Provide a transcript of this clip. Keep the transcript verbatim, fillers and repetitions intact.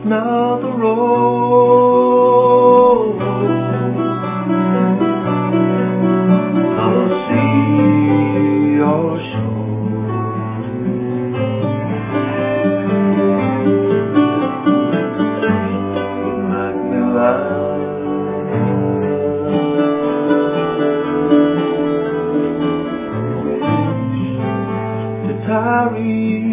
now the road. I'll see your shore. Let me lie. To tarry